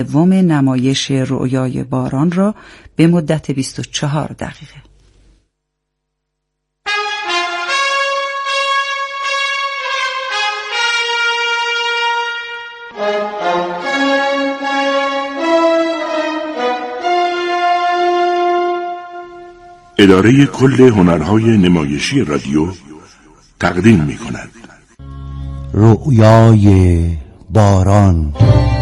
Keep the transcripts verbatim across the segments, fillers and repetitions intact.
دوم نمایش رؤیای باران را به مدت بیست و چهار دقیقه. اداره کل هنرهای نمایشی رادیو تقدیم می کند رؤیای باران.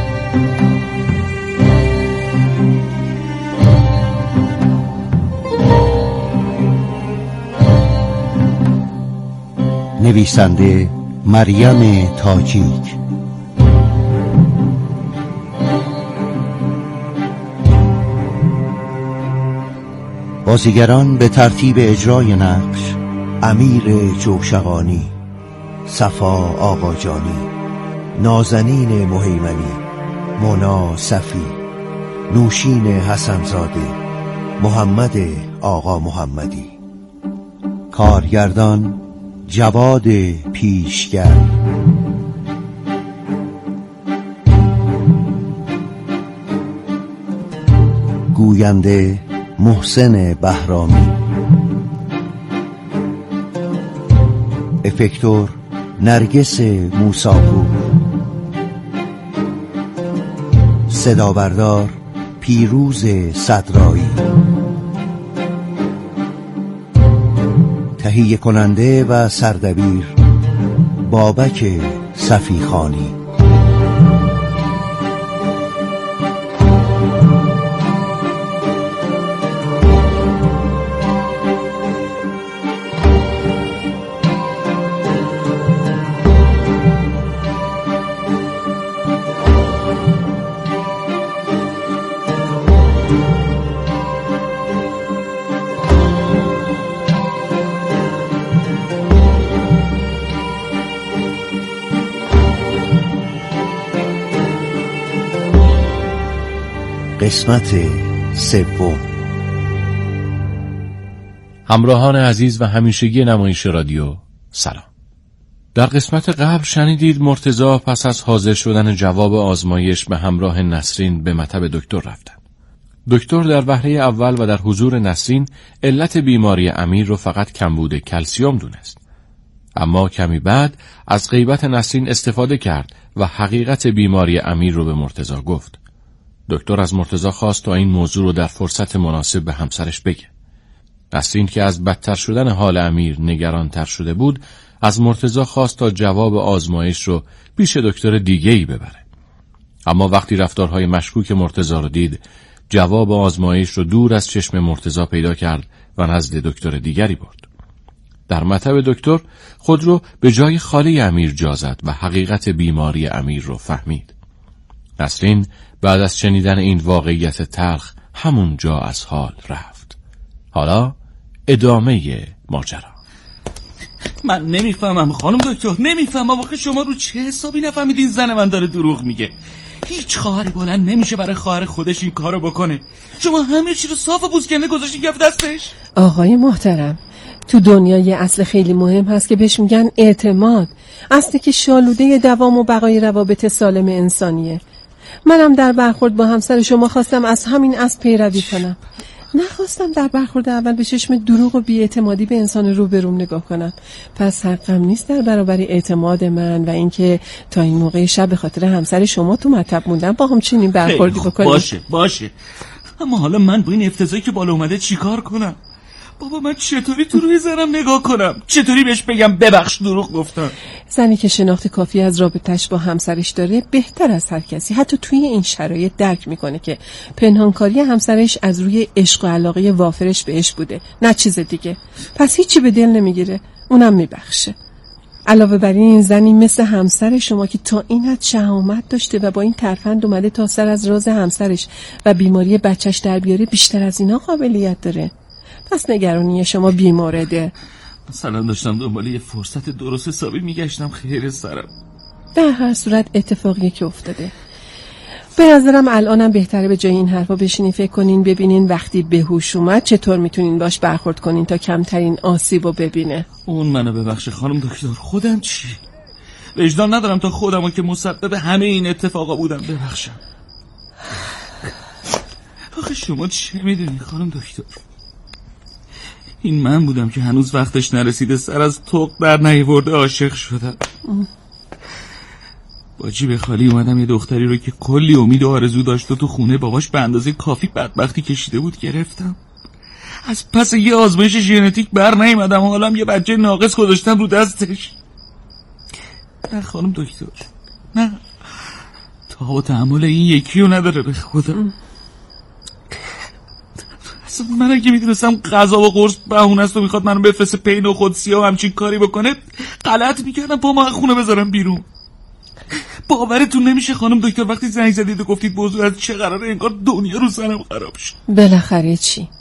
نویسنده مریم تاجیک، بازیگران به ترتیب اجرای نقش: امیر جوشقانی، صفا آقاجانی، نازنین مهیمنی، مونا صفی، نوشین حسنزاده، محمد آقا محمدی. کارگردان جواد پیشگر. گوینده محسن بهرامی. افکتور نرگس موساپور. صدابردار پیروز صدرایی. تهیه کننده و سردبیر بابک صفیخانی. قسمت سوم. همراهان عزیز و همیشگی نمایش رادیو، سلام. در قسمت قبل شنیدید مرتضی پس از حاضر شدن جواب آزمایش به همراه نسرین به مطب دکتر رفتند. دکتر در وهله اول و در حضور نسرین علت بیماری امیر رو فقط کمبود کلسیم دونست. اما کمی بعد از غیبت نسرین استفاده کرد و حقیقت بیماری امیر رو به مرتضی گفت. دکتر از مرتضی خواست تا این موضوع رو در فرصت مناسب به همسرش بگه. نسرین که از بدتر شدن حال امیر نگرانتر شده بود، از مرتضی خواست تا جواب آزمایش رو پیش دکتر دیگه‌ای ببره. اما وقتی رفتارهای مشکوک مرتضی رو دید، جواب آزمایش رو دور از چشم مرتضی پیدا کرد و نزد دکتر دیگری برد. در مطب دکتر خود رو به جای خاله امیر جا زد و حقیقت بیماری امیر رو فهمید. نسرین بعد از شنیدن این واقعیت تلخ همون جا از حال رفت. حالا ادامه ماجرا. من نمیفهمم خانم دکتر، نمیفهمم واقعا شما رو چه حسابی نفهمیدین زن من داره دروغ میگه. هیچ خواهری بلند نمیشه برای خواهر خودش این کارو بکنه. شما همه چی رو صاف و بوسکنده گذاشتین کف دستش. آقای محترم، تو دنیا یه اصل خیلی مهم هست که بهش میگن اعتماد. اصلی که شالوده دوام و بقای روابط سالم انسانیه. منم در برخورد با همسر شما خواستم از همین اصل پیروی کنم. نخواستم در برخورد اول به چشم دروغ و بی‌اعتمادی به انسان روبروم نگاه کنم. پس حقم نیست در برابر اعتماد من و اینکه تا این موقع شب به خاطر همسر شما تو مطب موندم با هم چنین برخوردی بکنیم. باشه باشه، اما حالا من با این افتضاحی که بالا اومده چیکار کنم؟ بابا من چطوری تو روی زنم نگاه کنم؟ چطوری بهش بگم ببخش دروغ گفتم؟ زنی که شناخت کافی از رابطش با همسرش داره بهتر از هر کسی حتی توی این شرایط درک میکنه که پنهانکاری همسرش از روی عشق و علاقه وافرش بهش بوده، نه چیز دیگه. پس هیچی به دل نمیگیره، اونم میبخشه. علاوه بر این، زنی مثل همسر شما که تا این حد شهامت داشته و با این ترفند اومده تا سر از راز همسرش و بیماری بچهش در بیاره، بیشتر از اینا قابلیت داره. پس نگرانی شما بیمارده. مثلا داشتم دنبال یه فرصت درست حسابی میگشتم خیر سرم. در هر صورت اتفاقی که افتاده. به نظرم الانم بهتره به جای این حرفا بشینین فکر کنین، ببینین وقتی به هوش اومد چطور میتونین باش برخورد کنین تا کمترین آسیبو ببینه. اون منو ببخشه خانم دکتر، خودم چی؟ وجدان ندارم تا خودمو که مسبب همه این اتفاقا بودم ببخشم. آخه شما چه میدونی خانم دکتر؟ این من بودم که هنوز وقتش نرسیده سر از طوق در نیورده عاشق شدم. با جیب خالی اومدم یه دختری رو که کلی امید و آرزو داشت و تو خونه باباش به اندازه کافی بدبختی کشیده بود گرفتم. از پس یه آزمایش ژنتیک بر نیومدم، حالم یه بچه ناقص گذاشتم رو دستش. نه خانم دکتر، نه، تا و تحمل این یکی رو نداره به خدا. اصلا من اگه میدونستم غذا و قرص بهونه است و میخواد منو بفرسته پین و خودسیه و همچین کاری بکنه، غلط میکردم پا ما خونه بذارم بیرون. باورتون نمیشه خانم دکتر وقتی زنگ زدید و گفتید موضوع از چه قراره انگار دنیا رو سرم خراب شد. بالاخره چی؟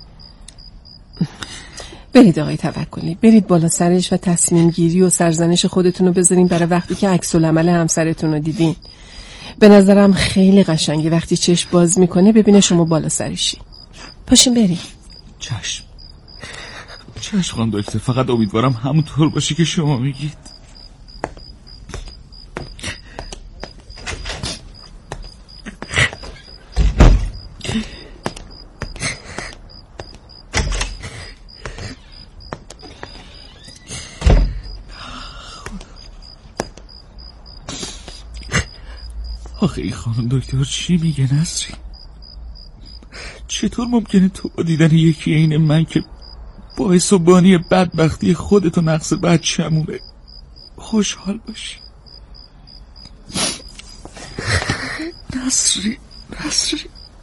برید آقای توکلی، برید بالا سرش و تصمیم گیری و سرزنش خودتون رو بذارین برای وقتی که عکس العمل همسرتون رو دیدین. به نظرم خیلی قشنگه وقتی چشم باز میکنه ببینه شما بالا سرشی. پاشین بریم. چشم چشم خانم دکتر، فقط امیدوارم همونطور باشه که شما میگید. آخه این خانم دکتر چی میگه نسری؟ چطور ممکنه تو با دیدن یکی این من که باعث و بانی بدبختی خودت و نقص بچه‌مونه خوشحال باشی؟ نسری نسری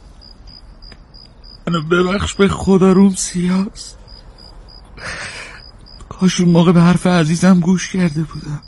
منو ببخش، به خدا روم سیاست. کاش اون موقع به حرف عزیزم گوش کرده بودم.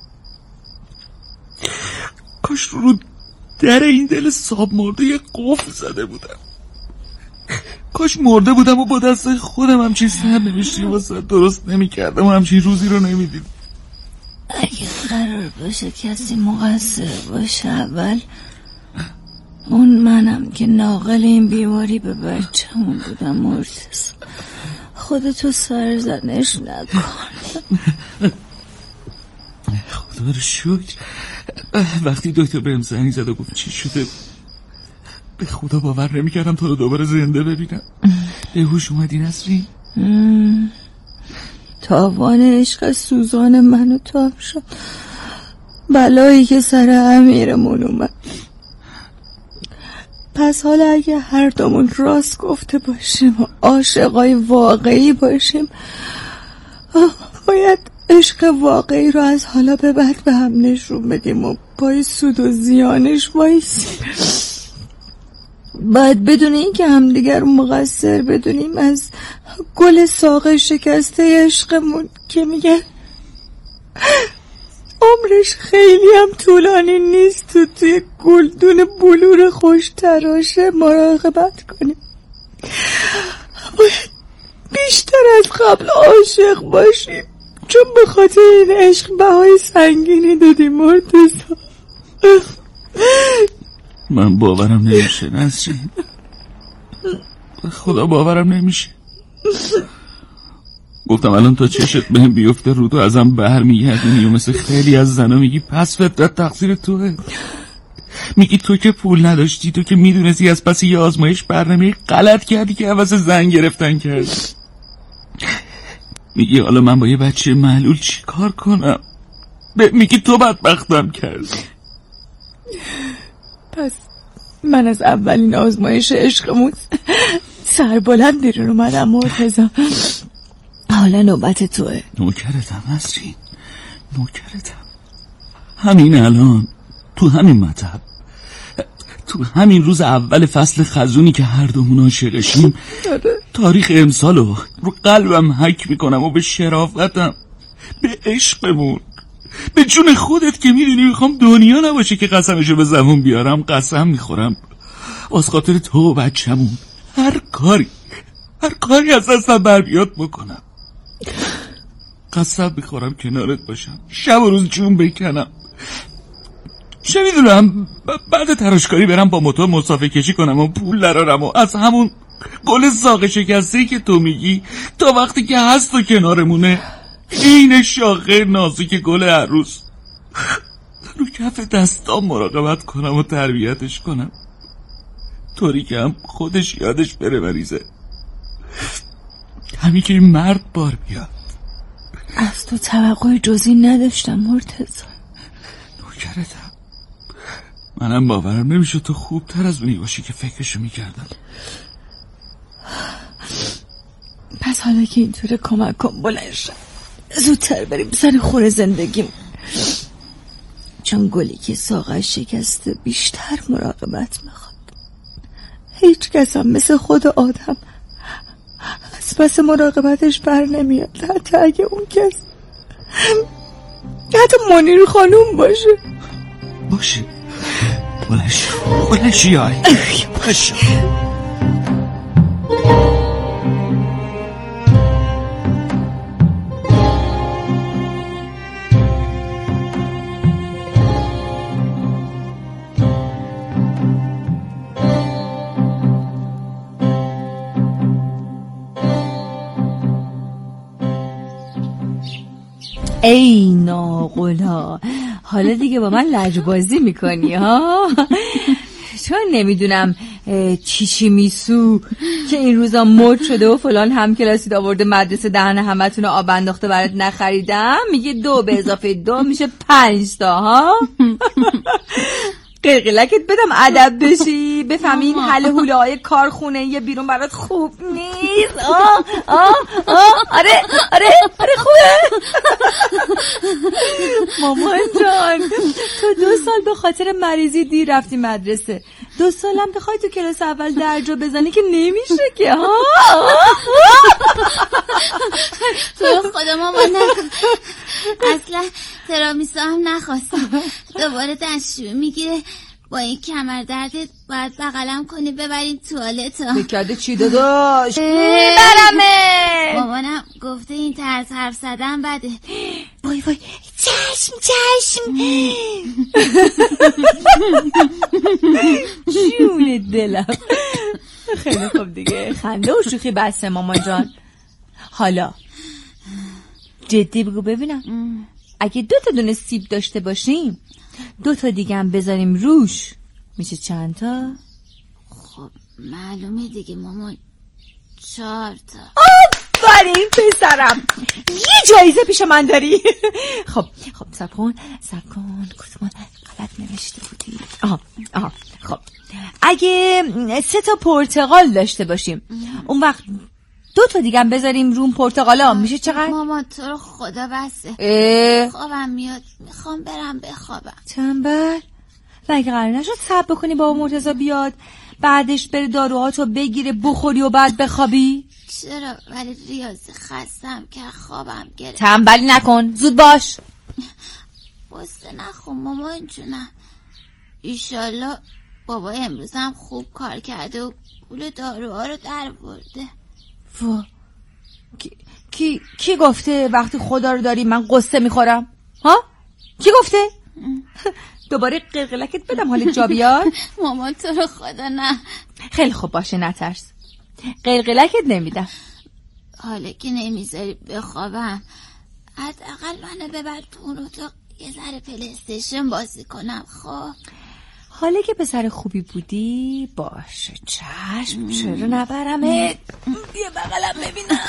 کاش رو در این دل ساب مرده یه قفل زده بودم. کاش مرده بودم و با دست خودم همچین سر نمیشتی واسه درست نمی کردم و همچین روزی رو نمیدید. اگه قرار باشه کسی مقصر باشه اول اون منم که ناقل این بیماری به بچه‌مون بودم. مرتضی خودتو سرزنش نکن. خدا رو شکر وقتی دکتر بهم زنگ زد و گفت چی شده به خدا باور نمی‌کردم تو رو دوباره زنده ببینم. به هوش اومدی نسرین؟ تاوان عشق سوزان منو تاب شد، بلایی که سر امیرمون اومد. پس حالا اگه هر دومون راست گفته باشیم و عاشقای واقعی باشیم باید عشق واقعی رو از حالا به بعد به هم نشون بدیم و پای سود و زیانش وایسیم. باید بدون این که همدیگر مقصر بدونیم از گل ساق شکسته عشقمون که میگن عمرش خیلی هم طولانی نیست تو توی گلدون بلور خوش تراشه مراقبت کنیم. باید بیشتر از قبل عاشق باشیم چون به خاطر این عشق بهای سنگینی دادیم. مرتضی من باورم نمیشه نسرین، خدا باورم نمیشه. گفتم الان تا چشت بهم بیفته رو تو ازم برمیگردونی و مثل خیلی از زنا میگی پس فطرت تقصیر توه. میگی تو که پول نداشتی، تو که میدونستی از پس یه آزمایش برنامه غلط کردی که عوض زن گرفتن کردی. میگی حالا من با یه بچه معلول چی کار کنم؟ میگی تو بدبختم کردی. پس من از اولین آزمایش عشقمون سربلند بیرون اومدم. مرتضی حالا نوبت توه. نوکرتم نسرین، نوکرتم. همین الان تو همین مطب، تو همین روز اول فصل خزونی که هر دومون عاشقشیم تاریخ امسالو رو قلبم حک میکنم و به شرافتم، به عشقمون، به جون خودت که میدونی میخوام دنیا نباشه که قسمشو به زبون بیارم. قسم میخورم از خاطر تو و بچه‌مون هر کاری هر کاری از دستم بر بیاد بکنم. قسم میخورم کنارت باشم، شب و روز جون بکنم. چه میدونم بعد تراشکاری برم با موتور مسافه کشی کنم و پول درارم و از همون گل ساق شکسته‌ای که تو میگی تا وقتی که هست و کنارمونه این شاخه نازک گل عروس رو کف دستام مراقبت کنم و تربیتش کنم. طوری که هم خودش یادش بره بریزه، همین که این مرد بار بیاد. از تو توقع جزئی نداشتم مرتضی. نوکرتم. منم باورم نمیشه تو خوبتر از اونی باشی که فکرشو میکردم. پس حالا که اینطوره کمک کن بلند شم، زودتر بریم سر خور زندگیم، چون گلی که ساقش شکسته بیشتر مراقبت میخواد. هیچ کس هم مثل خود آدم از پس مراقبتش بر نمیاد، حتی اگه اون کس حتی منیر خانوم باشه. باشه بلش بلش یای باشه. ای ناقلا، حالا دیگه با من لجبازی میکنی ها؟ چون نمیدونم چی چی میسو که این روزا مد شده و فلان هم کلاسی آورده مدرسه دهن همتون رو آب انداخته برات نخریدم، میگه دو به اضافه دو میشه پنج تا ها. قلقلکت بدم ادب بشی، بفهمی این حل حوله های کارخونه یه بیرون برات خوب نیست. آه آه آه آره آره آره خوبه. مامان جان تو دو سال به خاطر مریضی دیر رفتی مدرسه، دو سالم بخوای تو کلاس اول درجا بزنی که نمیشه که ها. تو خدا مامان نکن، اصلا ترامیسو هم نخواستم. دوباره دستشویی میگیره، با این کمر دردت باید بغلم کنی ببریم توالت ها. بکرده چی داداش؟ برمه. مامانم گفته این طرز حرف زدن بده. وای وای چشم چشم. جون دلم. خیلی خوب دیگه، خنده و شوخی بسته مامان جان. حالا جدی بگو ببینم، اگه دو تا دونه سیب داشته باشیم دو تا دیگه هم بذاریم روش میشه چند تا؟ خب معلومه دیگه مامان، چهار تا. آفرین پسرم، یه جایزه پیش من داری. خب خب سب کن سب کن کتمان غلط نوشته بودی. آها آها خب اگه سه تا پرتقال داشته باشیم اون وقت دو تا دیگه هم بذاریم روم پرتقالا میشه چقدر؟ مامان تو رو خدا بسه، خوابم میاد، میخوام برم بخوابم. تنبل، و اگه قرار نشد صبر بکنی با مرتضی بیاد بعدش بره داروهاتو بگیره بخوری و بعد بخوابی؟ چرا؟ ولی ریاضی خستم که خوابم گرفت. تنبلی نکن، زود باش. بسته نخون مامان جونم، ایشالله بابا امروز هم خوب کار کرده و پول داروها رو در برده. وا کی, کی کی گفته وقتی خدا رو داری من قصه میخورم؟ ها؟ کی گفته؟ دوباره قلقلکت بدم حالت جا بیاد؟ مامان تو رو خدا نه. خیلی خوب باشه نترس، قلقلکت نمیدم. حالا که نمیذاری بخوابم حداقل منو ببر تو اون اتاق یه ذره پلی استیشن بازی کنم. خب حالا که پسر خوبی بودی باشه چشم، چرا نبرمت؟ بیا بغلم ببینم.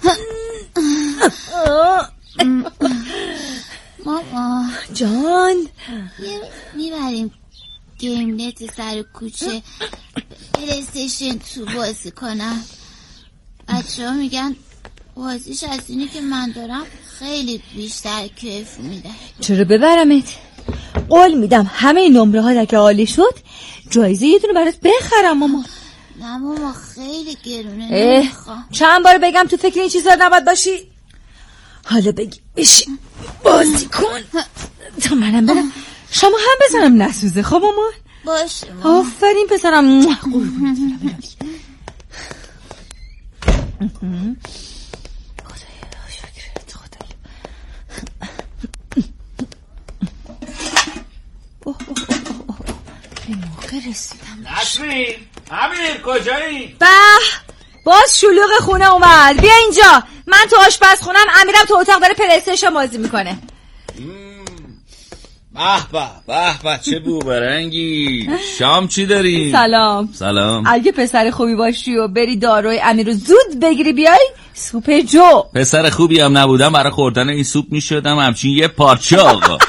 ماما جان میبریم گیم نت سر کوچه پلی استیشن تو بازی کنم. بچه ها میگن بازیش از اینی که من دارم خیلی بیشتر کیف میده. چرا ببرمت؟ قول میدم همه نمره ها که عالی شد جایزه یه دونه برات بخرم. ماما نه ماما خیلی گرونه نمیخوام. چند بار بگم تو فکر این چیزا نباید باشی؟ حالا بگی بشین بازی کن تا منم برم شما هم بزنم نسوزه. خب مامان باشه ماما. آفرین پسرم، قربونت برم. خدایا شکرت خدایا. به موقع رسیدم. نسرین امیر کجایی؟ به باز شلوغ خونه اومد. بیا اینجا، من تو آشپزخونم، امیرم تو اتاق داره پلی استیشن بازی میکنه. به به به چه بوبرنگی. شام چی داری؟ سلام. سلام. اگه پسر خوبی باشی و بری داروی امیر رو زود بگیری بیای، سوپ جو. پسر خوبی هم نبودم برای خوردن این سوپ میشدم همچین یه پارچه آقا.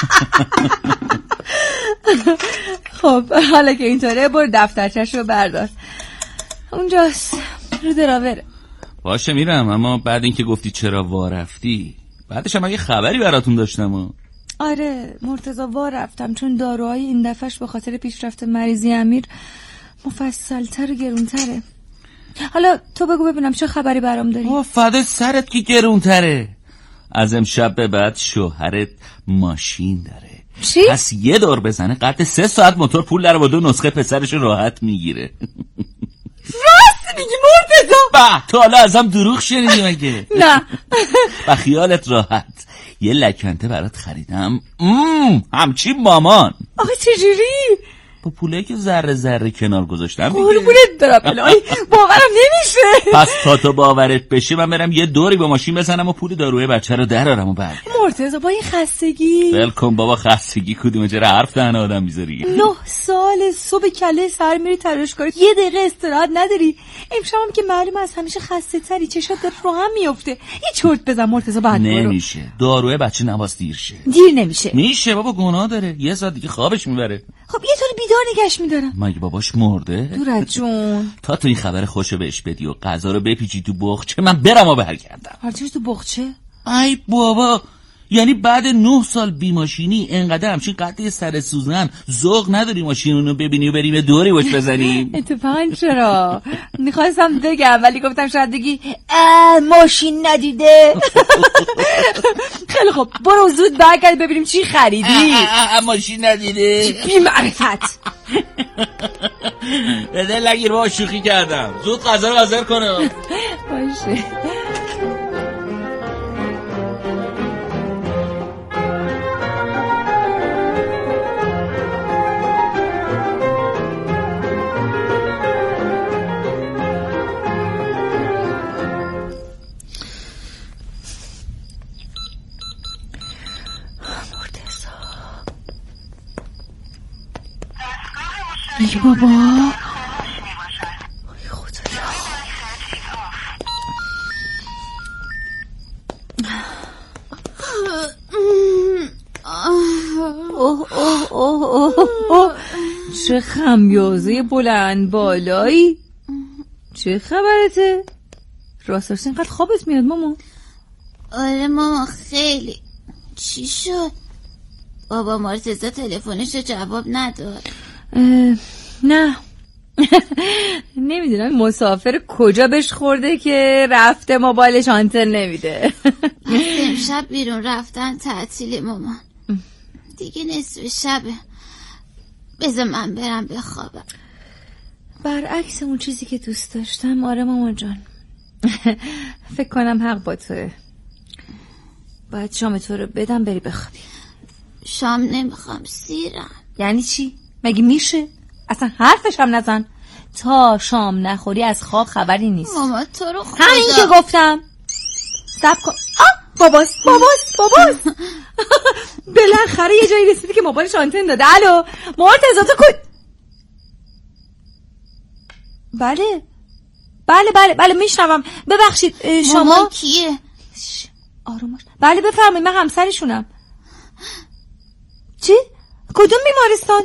خب حالا که اینطوره برو دفترچه‌شو بردار، اونجاست رو دراوره. باشه میرم، اما بعد اینکه گفتی چرا وا رفتی بعدش هم یه خبری براتون داشتم. آره مرتضی وا رفتم چون داروهای این دفعهش به خاطر پیشرفت مریضی امیر مفصل‌تر و گرونتره. حالا تو بگو ببینم چه خبری برام داری؟ آه فدای سرت که گرونتره. از امشب به بعد شوهرت ماشین داره. چی؟ پس یه دور بزنه قد سه ساعت موتور پول داره با دو نسخه پسرش راحت میگیره. راست میگی مرتضی؟ به تو حالا ازم دروغ شنیدی مگه؟ نه. و خیالت راحت یه لکنته برات خریدم مم. همچی مامان. آخه چجوری؟ با پوله که ذره ذره کنار گذاشتم قربونت دارم الهی باورم نمیشه. پس تا تو باورت بشه من برم یه دوری با ماشین بزنم و پول داروی بچه رو درارم و برگردم. مرتضی با این خستگی ولکن بابا، خستگی کدومه، چرا حرف دهن آدم میذاری؟ نه سال صبح کله سر میری تراشکاری یه دقیقه استراحت نداری. امشبم که معلومه از همیشه خسته تری، چشات داره رو هم میفته. یه چرت بزن مرتضی بعد برو. نمیشه داروی بچه نواز دیر شه. دیر نمیشه. میشه بابا، گناه داره، یه ساعت دیگه خوابش میبره. خب یه طور بیدار نگاش میدارم. مگه باباش مرده؟ دورت جون. تا تو این خبر خوشو بهش بدی و غذا رو بپیچی تو بخچه من برم و برگردم. هرچیز تو بخچه؟ ای بابا، یعنی بعد نه سال بیماشینی انقدر همچین قطعه سر سوزن ذوق نداری ماشینونو ببینی و بریم دوری باش بزنیم؟ اتفاقا چرا؟ میخواستم بگم ولی گفتم شاید بگی ماشین ندیده. خیلی خب برو زود برگرد ببینیم چی خریدی. ماشین ندیده بی معرفت. بده لگیر با شوخی کردم، زود غذا رو حاضر کنه. باشه. ای بابا ای خدایا. اوه اوه اوه اوه چه خمیازه بلند بالایی. چه خبرته؟ راستش اینقدر خوابت میاد ماما؟ آره ماما خیلی. چی شد؟ بابا مرتضی تلفنش جواب نداد. نه نمیدونم مسافر کجا بهش خورده که رفته موبایلش آنتن نمیده. امشب بیرون رفتن تعطیل مامان، دیگه نصف شبه. بذار من برم بخوابم. برعکس اون چیزی که دوست داشتم. آره مامان جان. فکر کنم حق با توه. باید شام تو رو بدم بری بخوابی. شام نمیخوام سیرم. یعنی چی؟ مگه میشه؟ اصلا حرفش هم نزن. تا شام نخوری از خواب خبری نیست. ماما تو رو خدا. همین که گفتم. صبر کن. آه باباست باباست باباست. بالاخره یه جایی رسیدی که موبایلش آنتن داده. الو مرتضی تو کن. بله بله بله بله میشنوم. ببخشید شما ماما کیه؟ آروم باش. بله بفرمایید من همسرشونم. چی؟ کدوم بیمارستان؟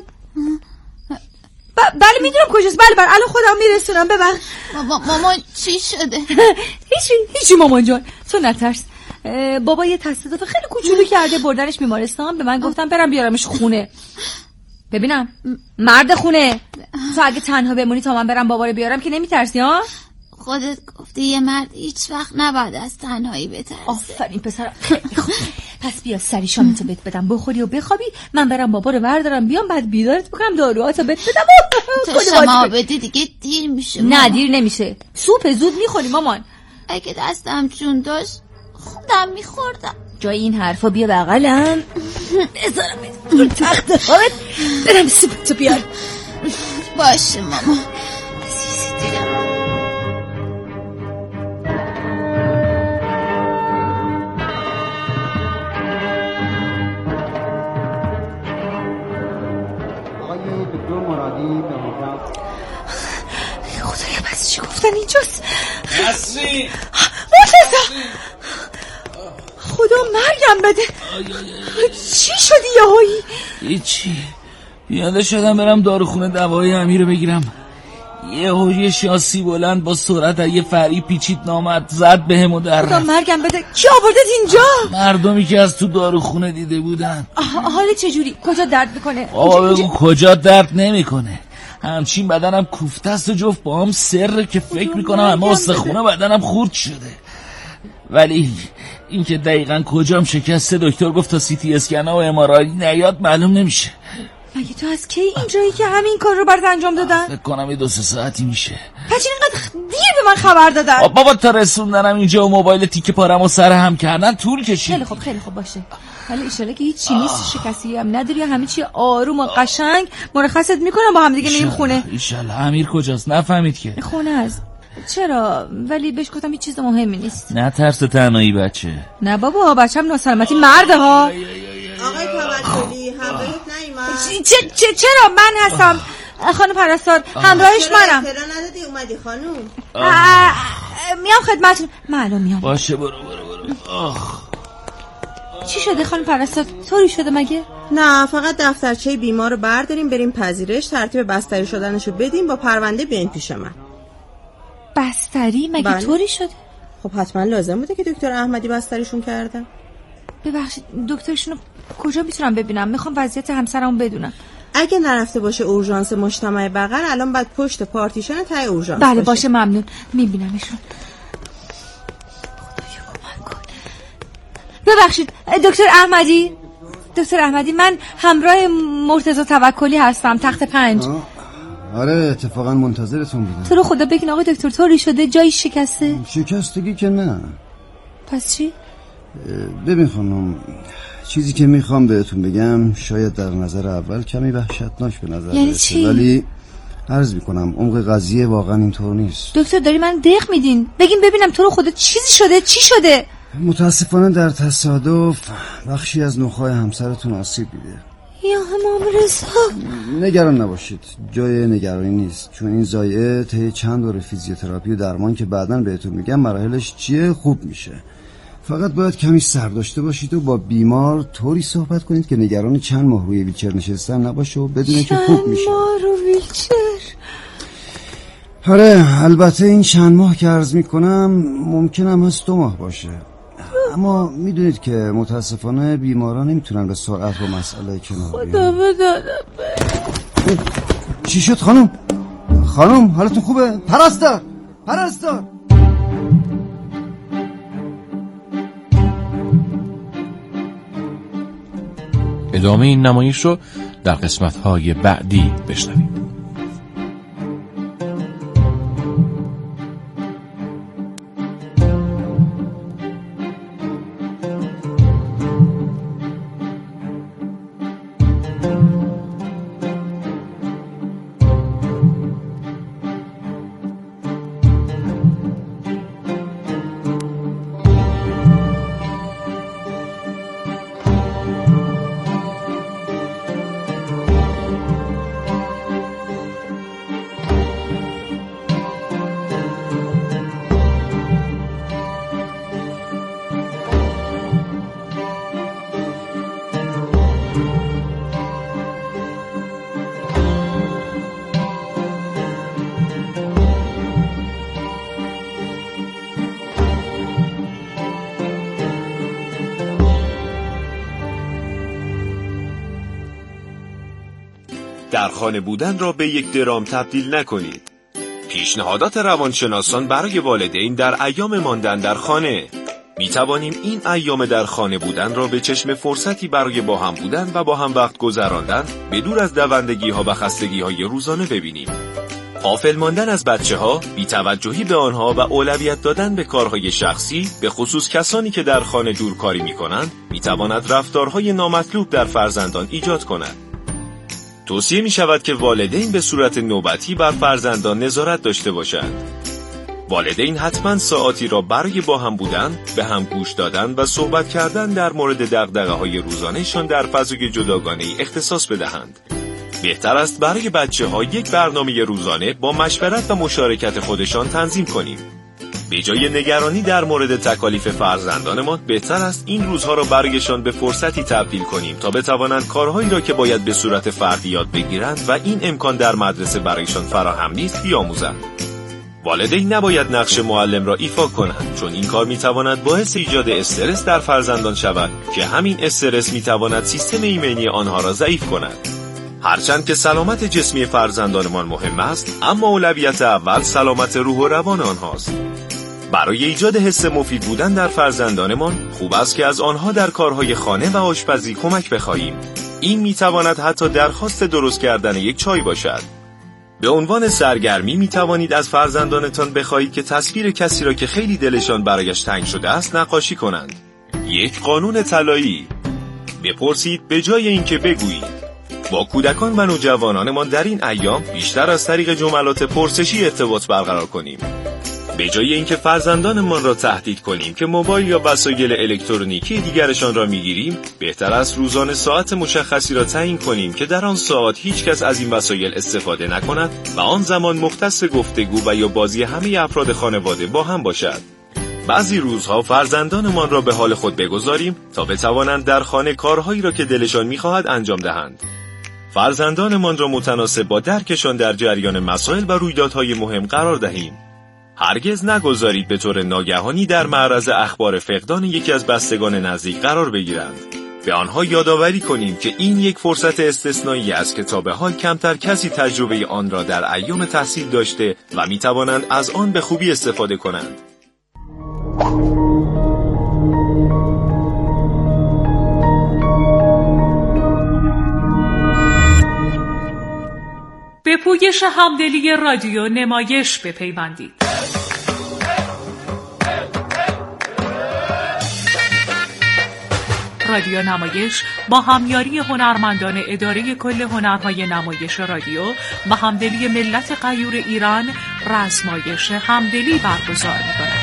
ب- بله میدونم کجاست. بله بله الان خودم میرسونم. ببخش. ماما ماما چی شده؟ هیچی هیچی مامان جان تو نترس. بابا یه تصادف خیلی کوچولو کرده بردنش بیمارستان. به من گفتم برم بیارمش خونه. ببینم مرد خونه، تو اگه تنها بمونی تا من برم بابا رو بیارم که نمیترسی ها؟ خودت گفتی یه مرد هیچ وقت نباید از تنهایی بترسه. آفرین پسرم. خیلی خوب. پس بیا سری شامتو بهت بدم بخوری و بخوابی. من برم بابا رو بردارم بیام بعد بیدارت بکنم داروهاتو بهت بدم. تو شما بدی دیگه دیر میشه. نه دیر نمیشه. سوپ زود میخوری مامان. اگه دستم جون داشت خودم میخوردم. جای این حرفا بیا بغلم. بذارم رو تخت خوابت برم سوپتو بیار. باشه ماما. عزیزی دلم. از چی گفتن اینجاست؟ نسرین مرتضی خدا مرگم بده. چی شدی یهویی؟ هیچی، پیاده شدم برم داروخونه دوای امیر بگیرم، یهو یه شاسی بلند با سرعت یه فرعی پیچید نامد زد بهم و در خدا مرگم بده. کی آوردت اینجا؟ مردمی که از تو داروخونه دیده بودن. حال چجوری؟ کجا درد میکنه؟ بابا بگو کجا درد نمیکنه، همچین بدنم کوفته است و جفت با هم سره که فکر میکنم اما استخونه بدنم خورد شده، ولی این که دقیقا کجام شکسته دکتر گفت تا سی تی اسکن و ام آر آی نیاد معلوم نمیشه. مگه تو از کی اینجایی که همین کار رو برات انجام دادن؟ فکر کنم یه دو سه ساعتی میشه. پس اینقدر دیر به من خبر دادن؟ بابا تا رسوندنم اینجا و موبایل تیکه پارم و سر هم کردن طول کشید. خیلی خوب خیلی خوب باشه، ولی اشاره که هیچ چی نیست، شکستی هم نداری، همه چی آروم و قشنگ مرخصت میکنم با هم دیگه میریم خونه. ان شاءالله. امیر کجاست؟ نفهمید که خونه است. چرا؟ ولی بهش گفتم هیچ چیز مهمی نیست. نه ترس تنهایی بچه. نه بابا بچه‌م ناسلامتی مرده ها. آقای توکلی همراهت نیومد؟ چه چه چرا من هستم خانم پرستار، همراهش منم. چرا ندادی اومدی خانم؟ میام خدمتتون. معلوم میام. باشه برو برو برو. آخ چی شده خانم پرستار؟ طوری شده مگه؟ نه فقط دفترچه بیمار رو برداریم بریم پذیرش، ترتیب بستری شدنشو بدیم، با پرونده بیاین پیش من. بستری مگه؟ بله. طوری شده؟ خب حتما لازم بوده که دکتر احمدی بستریشون کردن. ببخشید دکترشونو کجا میتونم ببینم؟ میخوام وضعیت همسرمو بدونم. اگه نرفته باشه اورژانس مجتمع بغل، الان بعد پشت پارتیشن ته اورژانس. بله باشه ممنون، میبینمشون. خدایا کمک کن. ببخشید دکتر احمدی، دکتر احمدی من همراه مرتضی توکلی هستم، تخت پنج. آره اتفاقا منتظرتون بودم. تو رو خدا بگین آقای دکتر طوری شده؟ جایی شکسته؟ شکستگی که نه. پس چی؟ ببین خانم، چیزی که میخوام بهتون بگم شاید در نظر اول کمی وحشتناک به نظر یعنی برسه، چی؟ ولی عرض میکنم عمق قضیه واقعا اینطور نیست. دکتر داری من دق میدین، بگین ببینم تو رو خدا چیزی شده؟ چی شده؟ متاسفانه در تصادف بخشی از نخاع همسرتون آسیب دیده. یا امام رضا. نگران نباشید، جای نگرانی نیست، چون این زایعه طی چند دوره فیزیوتراپی و درمان که بعداً بهتون میگم مراحلش چیه خوب میشه. فقط باید کمی صبر داشته باشید و با بیمار طوری صحبت کنید که نگران چند ماه روی ویلچر نشستن نباشه و بدونه که خوب میشه. چند ماه رو ویلچر؟ آره البته این چند ماه که عرض میکنم ممکنم هست دو ماه باشه، اما میدونید که متاسفانه بیماران نمیتونن به سرعت با مسئله کنار بیان. خدا بدانم. چی شد خانم؟ خانم حالتون خوبه؟ پرستار پرستار ادامه این نمایش رو در قسمت‌های بعدی بشنوید. در خانه بودن را به یک درام تبدیل نکنید. پیشنهادات روانشناسان برای والدین در ایام ماندن در خانه. می توانیم این ایام در خانه بودن را به چشم فرصتی برای با هم بودن و با هم وقت گذراندن به دور از دوندگی ها و خستگی های روزانه ببینیم. غافل ماندن از بچه ها، بی‌توجهی به آنها و اولویت دادن به کارهای شخصی، به خصوص کسانی که در خانه دورکاری می کنند، می تواند رفتارهای نامطلوب در فرزندان ایجاد کند. توصیه می شود که والدین به صورت نوبتی بر فرزندان نظارت داشته باشند. والدین حتما ساعاتی را برای با هم بودن، به هم گوش دادن و صحبت کردن در مورد دغدغه‌های روزانه‌شان در فضای جداگانه‌ای اختصاص بدهند. بهتر است برای بچه ها یک برنامه روزانه با مشورت و مشارکت خودشان تنظیم کنیم. به جای نگرانی در مورد تکالیف فرزندانمان، بهتر است این روزها را برایشان به فرصتی تبدیل کنیم تا بتوانند کارهایی را که باید به صورت فردی یاد بگیرند و این امکان در مدرسه برایشان فراهم نیست بیاموزند. والدین نباید نقش معلم را ایفا کنند، چون این کار میتواند باعث ایجاد استرس در فرزندان شود که همین استرس میتواند سیستم ایمنی آنها را ضعیف کند. هرچند که سلامت جسمی فرزندانمان مهم است، اما اولویت اول سلامت روح و روان آنهاست. برای ایجاد حس مفید بودن در فرزندانمان، خوب است که از آنها در کارهای خانه و آشپزی کمک بخواهیم. این میتواند حتی درخواست درست کردن یک چای باشد. به عنوان سرگرمی می توانید از فرزندانتان بخواهید که تصویر کسی را که خیلی دلشان برایش تنگ شده است نقاشی کنند. یک قانون طلایی: بپرسید به جای اینکه بگویید. با کودکان و نوجوانانمان در این ایام بیشتر از طریق جملات پرسشی ارتباط برقرار کنیم. به جای اینکه فرزندانمان را تهدید کنیم که موبایل یا وسایل الکترونیکی دیگرشان را میگیریم، بهتر است روزانه ساعت مشخصی را تعیین کنیم که در آن ساعت هیچ کس از این وسایل استفاده نکند و آن زمان مختص گفتگو و یا بازی همه افراد خانواده با هم باشد. بعضی روزها فرزندانمان را به حال خود بگذاریم تا بتوانند در خانه کارهایی را که دلشان می‌خواهد انجام دهند. فرزندانمان را متناسب با درکشان در جریان مسائل و رویدادهای مهم قرار دهیم. هرگز نگذارید به طور ناگهانی در معرض اخبار فقدان یکی از بستگان نزدیک قرار بگیرند. به آنها یادآوری کنیم که این یک فرصت استثنایی است که تا به حال کمتر کسی تجربه آن را در ایام تحصیل داشته و می توانند از آن به خوبی استفاده کنند. به پویش همدلی رادیو نمایش بپیوندید. رادیو نمایش با همیاری هنرمندان اداره کل هنرهای نمایش رادیو و همدلی ملت غیور ایران رزمایش همدلی برگزار می‌کند.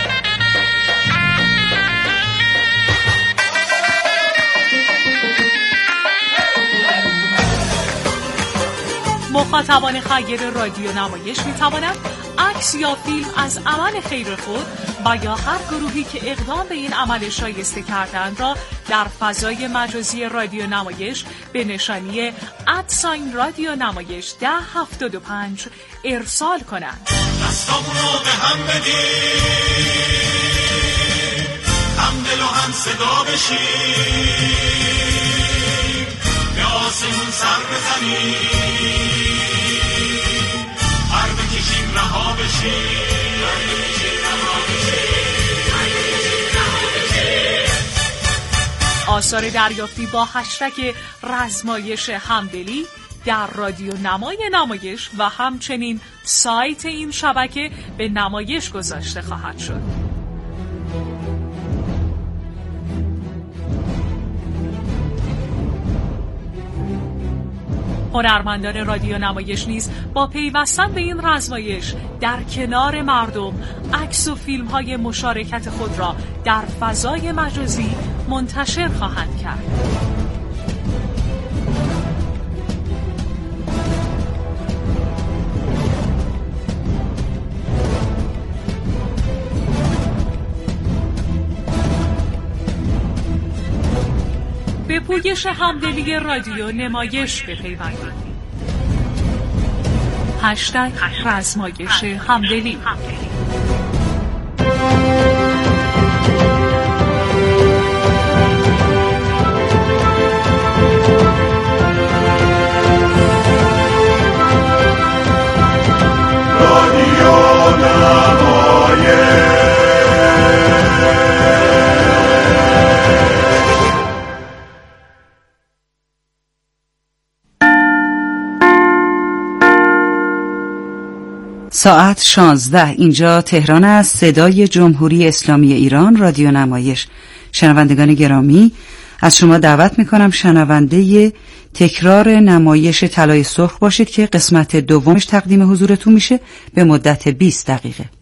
مخاطبان خیر رادیو نمایش می توانند عکس یا فیلم از عمل خیر خود و یا هر گروهی که اقدام به این عمل شایسته کردند را در فضای مجازی رادیو نمایش به نشانی ادساین رادیو نمایش ده هفتاد و پنج ارسال کنند. دستامونو به هم بدیم، هم دل و هم صدا بشیم، به آسمون سر بزنیم، هر بکشیم رها بشیم، آثار دریافتی با هشتگ رزمایش همدلی در رادیو نمای نمایش و همچنین سایت این شبکه به نمایش گذاشته خواهد شد. هنرمندان رادیو نمایش نیز با پیوستن به این رزمایش در کنار مردم عکس و فیلم های مشارکت خود را در فضای مجازی منتشر خواهند کرد. به پویش همدلی رادیو نمایش بپیوندید. هشتگ رزمایش همدلی. رادیو نمایش. ساعت شانزده، اینجا تهران است. صدای جمهوری اسلامی ایران، رادیو نمایش. شنوندگان گرامی، از شما دعوت میکنم شنونده تکرار نمایش طلای سرخ باشید که قسمت دومش تقدیم حضورتون میشه به مدت بیست دقیقه.